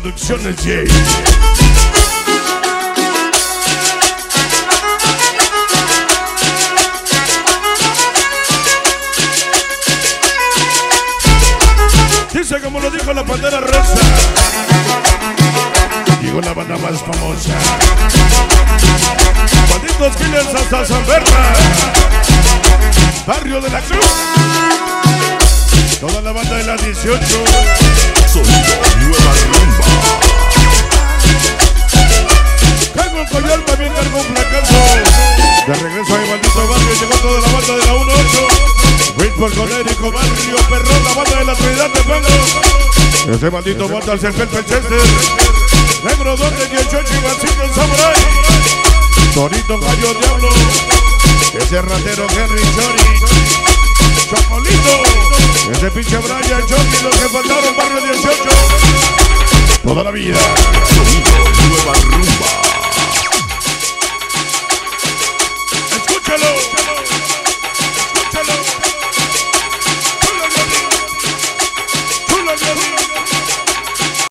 Producciones J. Dice como lo dijo la Pantera Rosa. Llegó la banda más famosa. Malditos Killers hasta San Berna, Barrio de la Cruz. Toda la banda de la 18. Sonido Nueva Rumba. Cargo un Coyol, también cargo un fracaso. De regreso a mi maldito barrio llegó toda la banda de la 18. Whitford, Colérico, Barrio Perrón, la banda de la Trinidad de Fuego. Ese maldito bota al Cervel Pelchester. Negro Donde, 18 y Vasito el Samurai. Torito, Gallo, Diablo. Ese ratero Henry Chori. Chocolito. Ese pinche Brian Choki, los que faltaron, Barrio 18. Toda la vida. Sonido Nueva Rumba.